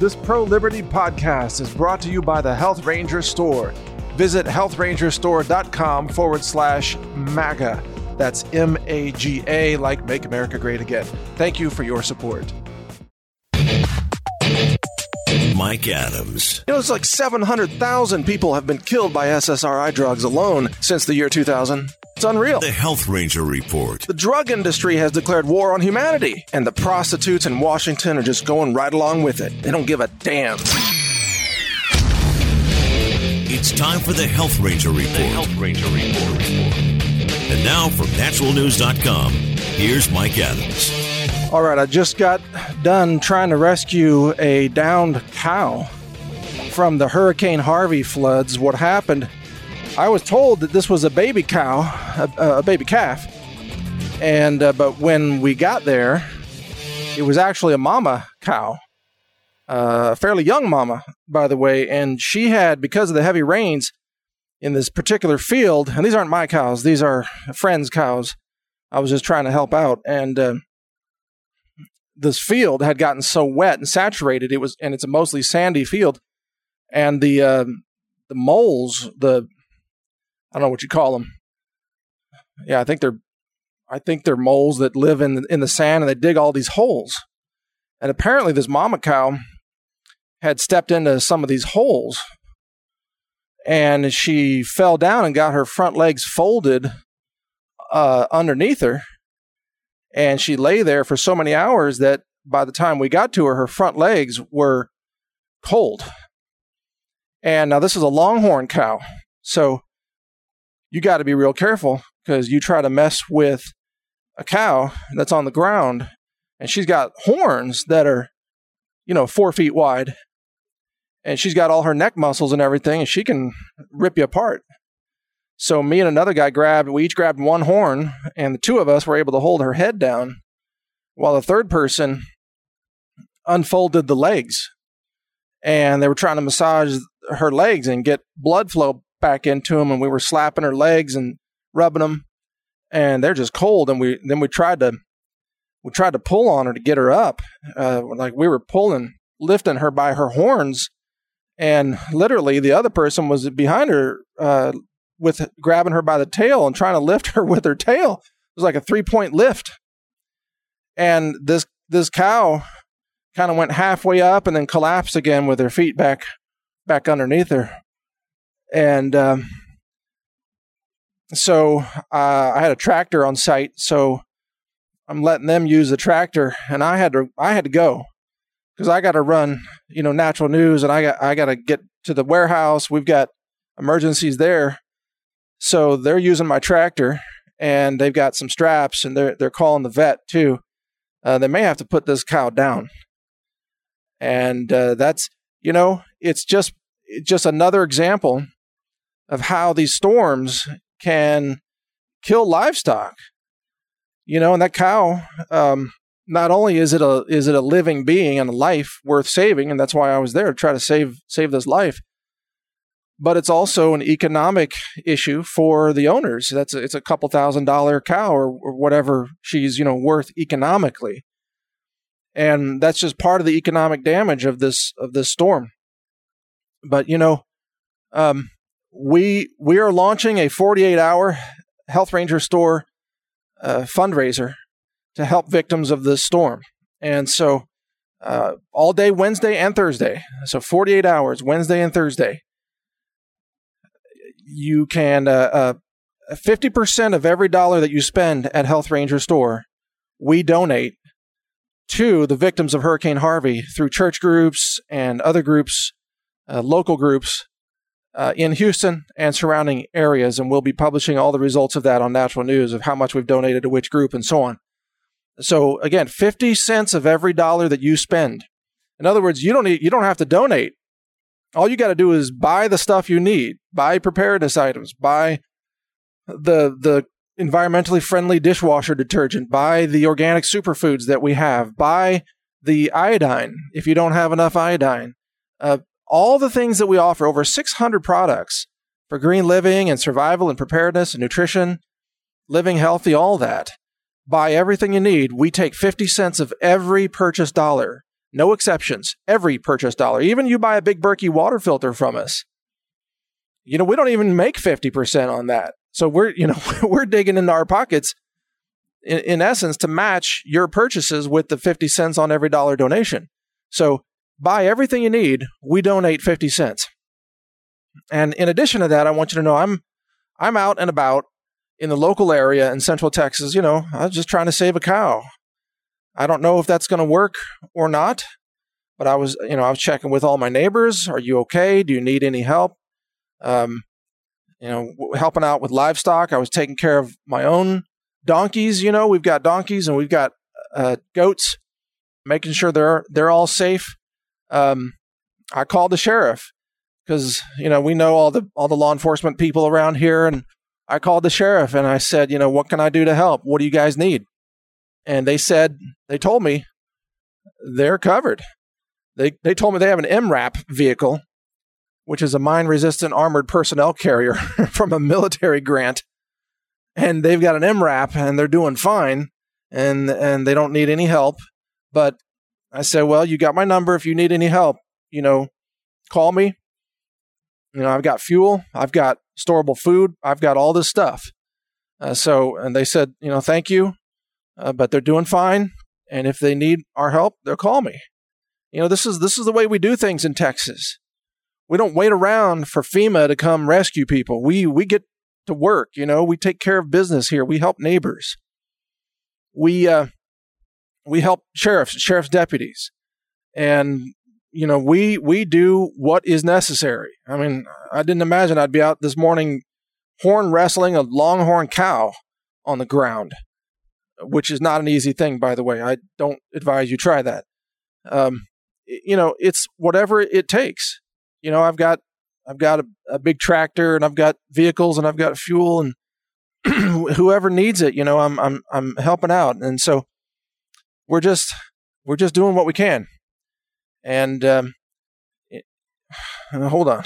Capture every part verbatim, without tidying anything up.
This Pro-Liberty podcast is brought to you by the Health Ranger Store. Visit healthrangerstore.com forward slash MAGA. That's M A G A, like Make America Great Again. Thank you for your support. Mike Adams. You know, it's like seven hundred thousand people have been killed by S S R I drugs alone since the year two thousand. It's unreal. The Health Ranger Report. The drug industry has declared war on humanity, and the prostitutes in Washington are just going right along with it. They don't give a damn. It's time for the Health Ranger Report. The Health Ranger Report. And now from natural news dot com, here's Mike Adams. All right, I just got done trying to rescue a downed cow from the Hurricane Harvey floods. What happened, I was told that this was a baby cow, a, a baby calf, and uh, but when we got there, it was actually a mama cow, uh, a fairly young mama, by the way, and she had, because of the heavy rains in this particular field, and these aren't my cows, these are friends' cows. I was just trying to help out, and uh, this field had gotten so wet and saturated, it was, and it's a mostly sandy field, and the uh, the moles, the I don't know what you call them. Yeah, I think they're, I think they're moles that live in the, in the sand, and they dig all these holes. And apparently, this mama cow had stepped into some of these holes, and she fell down and got her front legs folded uh, underneath her, and she lay there for so many hours that by the time we got to her, her front legs were cold. And now this is a longhorn cow, so you got to be real careful, because you try to mess with a cow that's on the ground, and she's got horns that are, you know, four feet wide, and she's got all her neck muscles and everything, and she can rip you apart. So me and another guy grabbed, we each grabbed one horn, and the two of us were able to hold her head down, while the third person unfolded the legs, and they were trying to massage her legs and get blood flow back into them, and we were slapping her legs and rubbing them, and they're just cold. And we then we tried to we tried to pull on her to get her up, uh, like we were pulling, lifting her by her horns, and literally the other person was behind her, uh, with grabbing her by the tail and trying to lift her with her tail. It was like a three point lift, and this this cow kind of went halfway up and then collapsed again with her feet back back underneath her. And um, so uh, I had a tractor on site, so I'm letting them use the tractor, and I had to I had to go because I got to run, you know, natural news, and I got I got to get to the warehouse. We've got emergencies there, so they're using my tractor, and they've got some straps, and they're they're calling the vet too. Uh, they may have to put this cow down, and uh, that's you know it's just just another example of how these storms can kill livestock, you know, and that cow, um, not only is it a is it a living being and a life worth saving, and that's why I was there to try to save save this life, but it's also an economic issue for the owners. That's a, it's a couple thousand dollar cow or, or whatever she's you know worth economically, and that's just part of the economic damage of this of this storm. But you know, um. We we are launching a forty-eight hour Health Ranger Store uh, fundraiser to help victims of this storm. And so uh, all day Wednesday and Thursday, so forty-eight hours, Wednesday and Thursday, you can, uh, uh, fifty percent of every dollar that you spend at Health Ranger Store, we donate to the victims of Hurricane Harvey through church groups and other groups, uh, local groups, Uh, in Houston and surrounding areas, and we'll be publishing all the results of that on Natural News of how much we've donated to which group and so on. So again, fifty cents of every dollar that you spend. In other words, you don't need, you don't have to donate. All you got to do is buy the stuff you need, buy preparedness items, buy the the environmentally friendly dishwasher detergent, buy the organic superfoods that we have, buy the iodine if you don't have enough iodine. Uh, all the things that we offer, over six hundred products for green living and survival and preparedness and nutrition, living healthy, all that. Buy everything you need. We take fifty cents of every purchased dollar No exceptions. Every purchase dollar. Even you buy a big Berkey water filter from us. You know, we don't even make fifty percent on that. So we're, you know, we're digging into our pockets in, in essence to match your purchases with the fifty cents on every dollar donation. So buy everything you need. We donate fifty cents. And in addition to that, I want you to know I'm I'm out and about in the local area in Central Texas. You know, I was just trying to save a cow. I don't know if that's going to work or not, but I was, you know, I was checking with all my neighbors. Are you okay? Do you need any help? Um, you know, helping out with livestock. I was taking care of my own donkeys. You know, we've got donkeys and we've got uh, goats, making sure they're they're all safe. Um, I called the sheriff because, you know, we know all the all the law enforcement people around here, and I called the sheriff and I said, you know, what can I do to help? What do you guys need? And they said, they told me they're covered. They they told me they have an M RAP vehicle, which is a mine-resistant armored personnel carrier from a military grant. And they've got an M RAP and they're doing fine and and they don't need any help. But I said, well, you got my number. If you need any help, you know, call me. You know, I've got fuel. I've got storable food. I've got all this stuff. Uh, so, and they said, you know, thank you. Uh, but they're doing fine, and if they need our help, they'll call me. You know, this is this is the way we do things in Texas. We don't wait around for FEMA to come rescue people. We we get to work. You know, we take care of business here. We help neighbors. We uh, we help sheriffs, sheriff's deputies, and you know, we we do what is necessary. I mean, I didn't imagine I'd be out this morning horn wrestling a longhorn cow on the ground, which is not an easy thing, by the way. I don't advise you try that. Um, you know, it's whatever it takes. You know, I've got I've got a, a big tractor, and I've got vehicles, and I've got fuel, and whoever needs it, you know, I'm I'm I'm helping out. And so we're just we're just doing what we can. And um, it, hold on.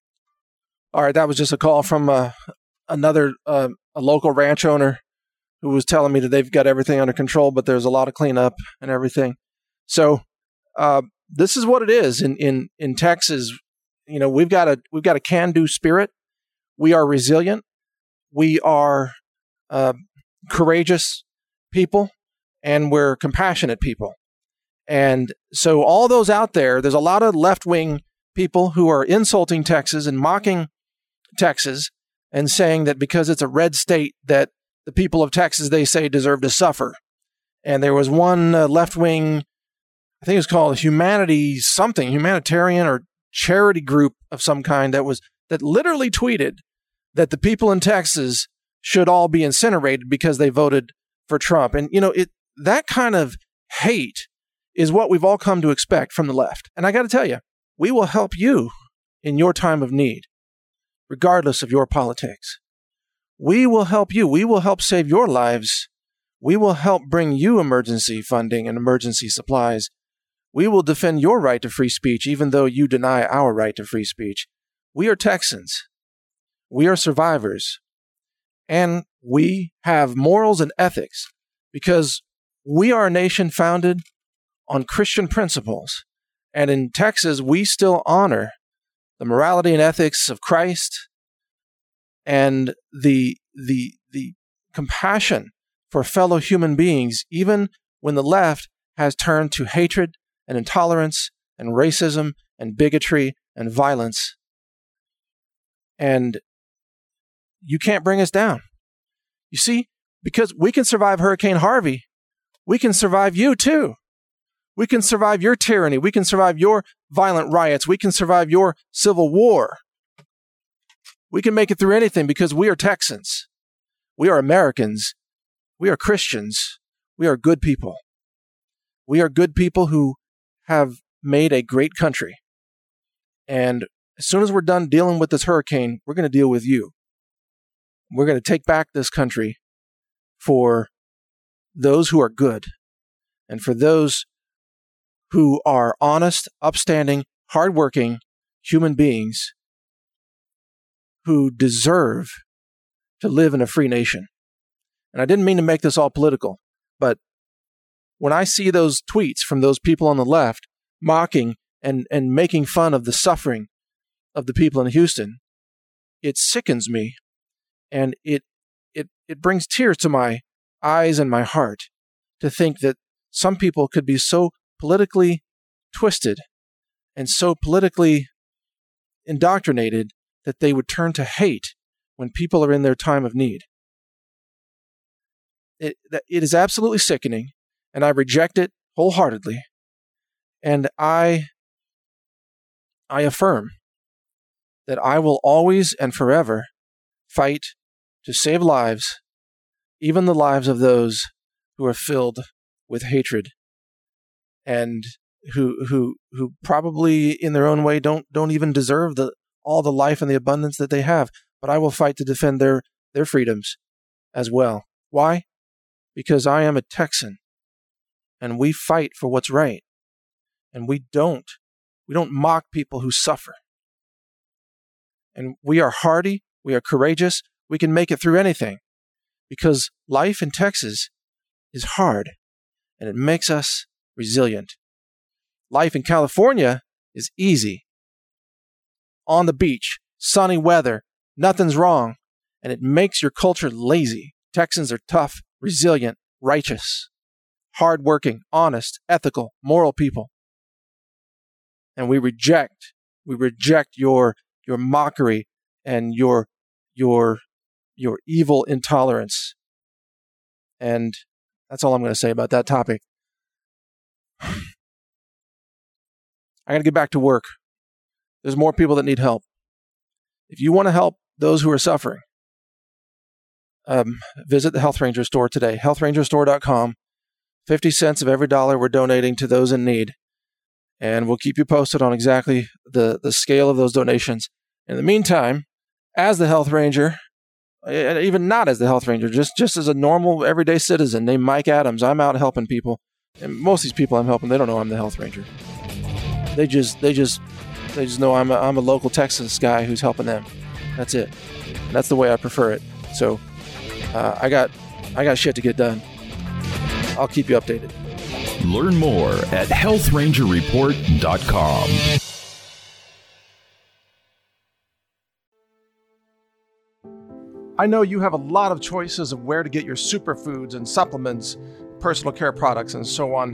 All right, that was just a call from uh, another uh, a local ranch owner who was telling me that they've got everything under control, but there's a lot of cleanup and everything. So uh, this is what it is in, in, in Texas. You know, we've got a we've got a can-do spirit. We are resilient. We are uh, courageous people, and we're compassionate people. And so all those out there, there's a lot of left-wing people who are insulting Texas and mocking Texas and saying that because it's a red state that the people of Texas, they say, deserve to suffer. And there was one uh, left-wing, I think it was called Humanity something, humanitarian or charity group of some kind that was that literally tweeted that the people in Texas should all be incinerated because they voted for Trump. And, you know, it that kind of hate is what we've all come to expect from the left. And I got to tell you, we will help you in your time of need, regardless of your politics. We will help you. We will help save your lives. We will help bring you emergency funding and emergency supplies. We will defend your right to free speech, even though you deny our right to free speech. We are Texans. We are survivors. And we have morals and ethics because we are a nation founded on Christian principles. And in Texas, we still honor the morality and ethics of Christ and the the the compassion for fellow human beings, even when the left has turned to hatred and intolerance and racism and bigotry and violence. And you can't bring us down. You see, because we can survive Hurricane Harvey, we can survive you too. We can survive your tyranny. We can survive your violent riots. We can survive your civil war. We can make it through anything because we are Texans. We are Americans. We are Christians. We are good people. We are good people who have made a great country. And as soon as we're done dealing with this hurricane, we're going to deal with you. We're going to take back this country for those who are good and for those who are honest, upstanding, hardworking human beings who deserve to live in a free nation. And I didn't mean to make this all political, but when I see those tweets from those people on the left mocking and, and making fun of the suffering of the people in Houston, it sickens me, and it it it brings tears to my eyes and my heart to think that some people could be so politically twisted and so politically indoctrinated that they would turn to hate when people are in their time of need. It, it is absolutely sickening, and I reject it wholeheartedly. And I, I affirm that I will always and forever fight to save lives, even the lives of those who are filled with hatred and who who who probably in their own way don't don't even deserve the all the life and the abundance that they have. But I will fight to defend their their freedoms as well. Why? Because I am a Texan, and we fight for what's right, and we don't we don't mock people who suffer. And we are hardy, we are courageous, we can make it through anything, because life in Texas is hard, and it makes us resilient. Life in California is easy. On the beach, sunny weather, nothing's wrong, and it makes your culture lazy. Texans are tough, resilient, righteous, hardworking, honest, ethical, moral people. And we reject, we reject your your mockery and your your your evil intolerance. And that's all I'm going to say about that topic. I got to get back to work. There's more people that need help. If you want to help those who are suffering, um, visit the Health Ranger store today, health ranger store dot com. fifty cents of every dollar we're donating to those in need. And we'll keep you posted on exactly the, the scale of those donations. In the meantime, as the Health Ranger, even not as the Health Ranger, just, just as a normal everyday citizen named Mike Adams, I'm out helping people. And most of these people I'm helping, they don't know I'm the Health Ranger. They just, they just, they just know I'm a, I'm a local Texas guy who's helping them. That's it. And that's the way I prefer it. So, uh, I got, I got shit to get done. I'll keep you updated. Learn more at health ranger report dot com. I know you have a lot of choices of where to get your superfoods and supplements, personal care products, and so on.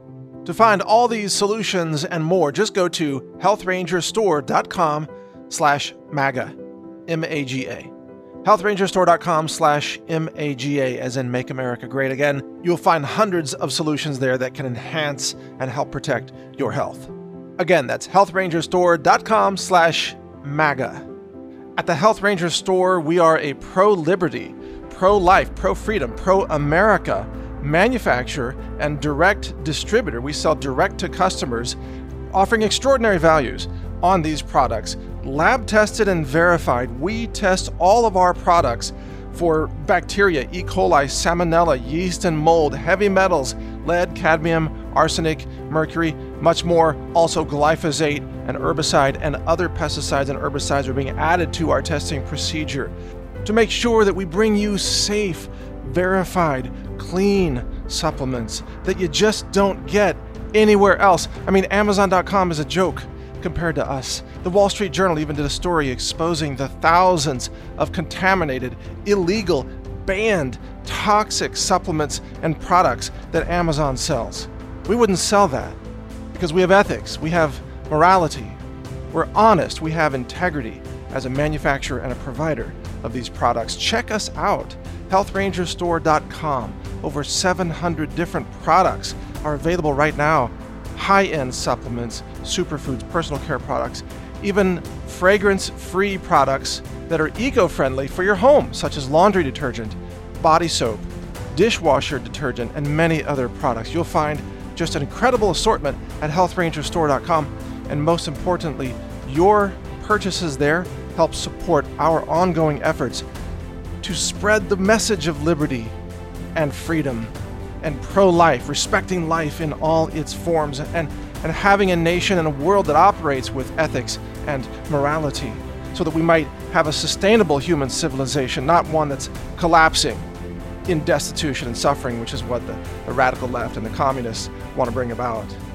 To find all these solutions and more, just go to health ranger store dot com slash MAGA, M A G A. health ranger store dot com slash M A G A, as in Make America Great Again. You'll find hundreds of solutions there that can enhance and help protect your health. Again, that's health ranger store dot com slash MAGA. At the Health Ranger Store, we are a pro-liberty, pro-life, pro-freedom, pro-America manufacturer and direct distributor. We sell direct to customers, offering extraordinary values on these products. Lab tested and verified. We test all of our products for bacteria, E. coli, salmonella, yeast and mold, heavy metals, lead, cadmium, arsenic, mercury, much more. Also glyphosate, and herbicide and other pesticides and herbicides are being added to our testing procedure to make sure that we bring you safe, verified, clean supplements that you just don't get anywhere else. I mean, Amazon dot com is a joke compared to us. The Wall Street Journal even did a story exposing the thousands of contaminated, illegal, banned, toxic supplements and products that Amazon sells. We wouldn't sell that because we have ethics, we have morality, we're honest, we have integrity as a manufacturer and a provider of these products. Check us out, health ranger store dot com. Over seven hundred different products are available right now. High-end supplements, superfoods, personal care products, even fragrance-free products that are eco-friendly for your home, such as laundry detergent, body soap, dishwasher detergent, and many other products. You'll find just an incredible assortment at health ranger store dot com. And most importantly, your purchases there help support our ongoing efforts to spread the message of liberty and freedom and pro-life, respecting life in all its forms, and, and having a nation and a world that operates with ethics and morality, so that we might have a sustainable human civilization, not one that's collapsing in destitution and suffering, which is what the, the radical left and the communists want to bring about.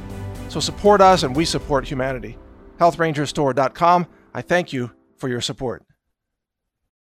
So support us and we support humanity. health ranger store dot com. I thank you for your support.